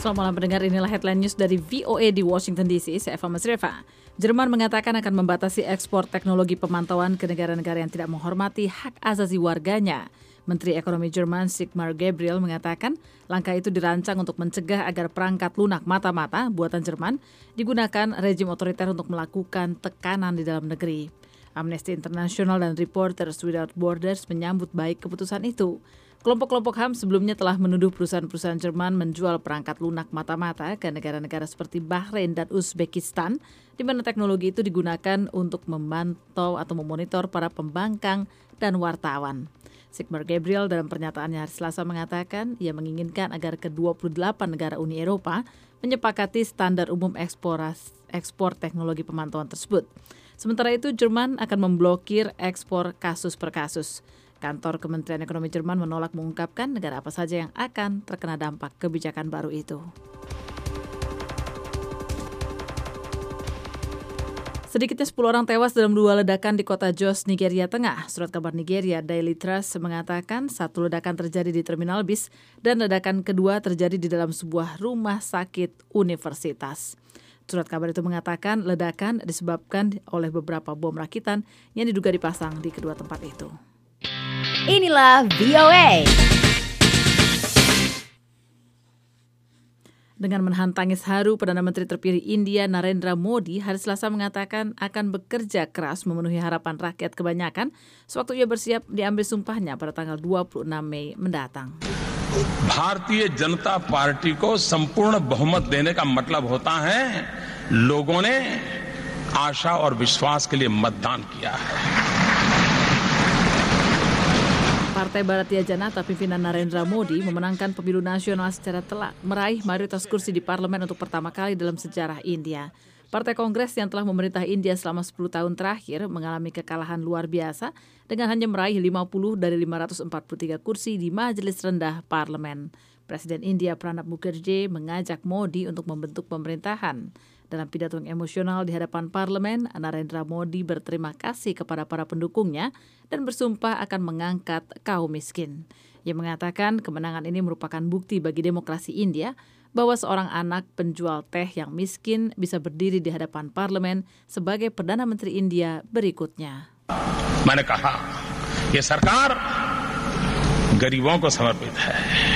Selamat malam pendengar, inilah headline news dari VOA di Washington DC. Saya Eva Masreva. Jerman mengatakan akan membatasi ekspor teknologi pemantauan ke negara-negara yang tidak menghormati hak asasi warganya. Menteri Ekonomi Jerman Sigmar Gabriel mengatakan langkah itu dirancang untuk mencegah agar perangkat lunak mata-mata buatan Jerman digunakan rejim otoriter untuk melakukan tekanan di dalam negeri. Amnesty International dan Reporters Without Borders menyambut baik keputusan itu. Kelompok-kelompok HAM sebelumnya telah menuduh perusahaan-perusahaan Jerman menjual perangkat lunak mata-mata ke negara-negara seperti Bahrain dan Uzbekistan, di mana teknologi itu digunakan untuk memantau atau memonitor para pembangkang dan wartawan. Sigmar Gabriel dalam pernyataannya hari Selasa mengatakan ia menginginkan agar ke-28 negara Uni Eropa menyepakati standar umum ekspor teknologi pemantauan tersebut. Sementara itu, Jerman akan memblokir ekspor kasus per kasus. Kantor Kementerian Ekonomi Jerman menolak mengungkapkan negara apa saja yang akan terkena dampak kebijakan baru itu. Sedikitnya 10 orang tewas dalam 2 ledakan di kota Jos, Nigeria Tengah. Surat kabar Nigeria Daily Trust mengatakan 1 ledakan terjadi di terminal bis dan ledakan kedua terjadi di dalam sebuah rumah sakit universitas. Surat kabar itu mengatakan ledakan disebabkan oleh beberapa bom rakitan yang diduga dipasang di kedua tempat itu. Inilah VOA. Dengan menahan tangis haru, Perdana Menteri terpilih India Narendra Modi hari Selasa mengatakan akan bekerja keras memenuhi harapan rakyat kebanyakan sewaktu ia bersiap diambil sumpahnya pada tanggal 26 Mei mendatang. Bharatiya Janata पार्टी को संपूर्ण बहुमत देने का मतलब होता है लोगों ने आशा और विश्वास के लिए मतदान किया है. Partai Bharatiya Janata pimpinan Narendra Modi memenangkan pemilu nasional secara telak, meraih mayoritas kursi di parlemen untuk pertama kali dalam sejarah India. Partai Kongres yang telah memerintah India selama 10 tahun terakhir mengalami kekalahan luar biasa dengan hanya meraih 50 dari 543 kursi di majelis rendah parlemen. Presiden India Pranab Mukherjee mengajak Modi untuk membentuk pemerintahan. Dalam pidato yang emosional di hadapan parlemen, Narendra Modi berterima kasih kepada para pendukungnya dan bersumpah akan mengangkat kaum miskin. Ia mengatakan kemenangan ini merupakan bukti bagi demokrasi India bahwa seorang anak penjual teh yang miskin bisa berdiri di hadapan parlemen sebagai Perdana Menteri India berikutnya. मैंने कहा ये सरकार गरीबों को समर्पित है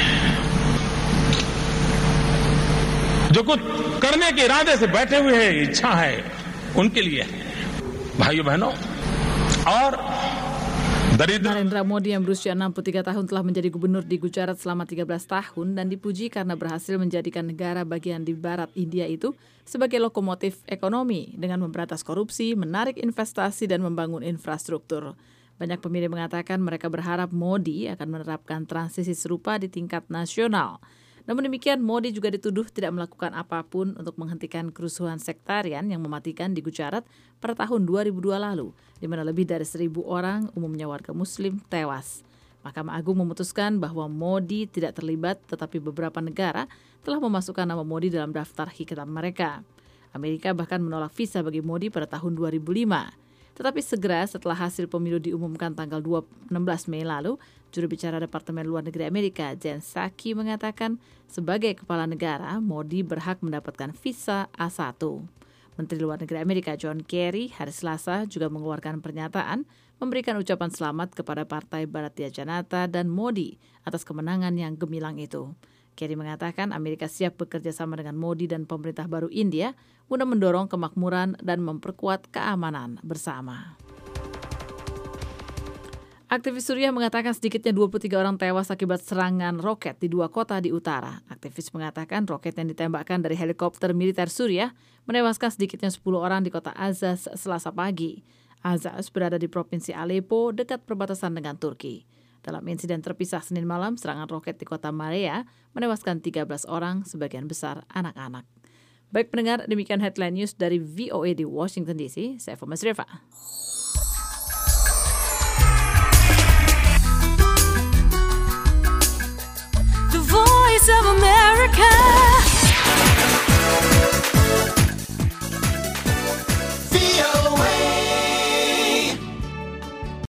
जो कुछ करने के इरादे से बैठे हुए हैं इच्छा है उनके लिए है भाइयों बहनों और Narendra Modi yang berusia 63 tahun telah menjadi gubernur di Gujarat selama 13 tahun dan dipuji karena berhasil menjadikan negara bagian di barat India itu sebagai lokomotif ekonomi dengan memberantas korupsi, menarik investasi dan membangun infrastruktur. Banyak pemilih mengatakan mereka berharap Modi akan menerapkan transisi serupa di tingkat nasional. Namun demikian, Modi juga dituduh tidak melakukan apapun untuk menghentikan kerusuhan sektarian yang mematikan di Gujarat pada tahun 2002 lalu, di mana lebih dari 1.000 orang, umumnya warga Muslim, tewas. Mahkamah Agung memutuskan bahwa Modi tidak terlibat, tetapi beberapa negara telah memasukkan nama Modi dalam daftar hitam mereka. Amerika bahkan menolak visa bagi Modi pada tahun 2005. Tetapi segera setelah hasil pemilu diumumkan tanggal 16 Mei lalu, juru bicara Departemen Luar Negeri Amerika, Jen Psaki, mengatakan sebagai kepala negara, Modi berhak mendapatkan visa A1. Menteri Luar Negeri Amerika John Kerry hari Selasa juga mengeluarkan pernyataan memberikan ucapan selamat kepada Partai Bharatiya Janata dan Modi atas kemenangan yang gemilang itu. Kerry mengatakan Amerika siap bekerja sama dengan Modi dan pemerintah baru India guna mendorong kemakmuran dan memperkuat keamanan bersama. Aktivis Suriah mengatakan sedikitnya 23 orang tewas akibat serangan roket di 2 kota di utara. Aktivis mengatakan roket yang ditembakkan dari helikopter militer Suriah menewaskan sedikitnya 10 orang di kota Azaz Selasa pagi. Azaz berada di provinsi Aleppo dekat perbatasan dengan Turki. Dalam insiden terpisah Senin malam, serangan roket di kota Marea menewaskan 13 orang, sebagian besar anak-anak. Baik pendengar, demikian headline news dari VOA di Washington DC. Saya Eva Masreva.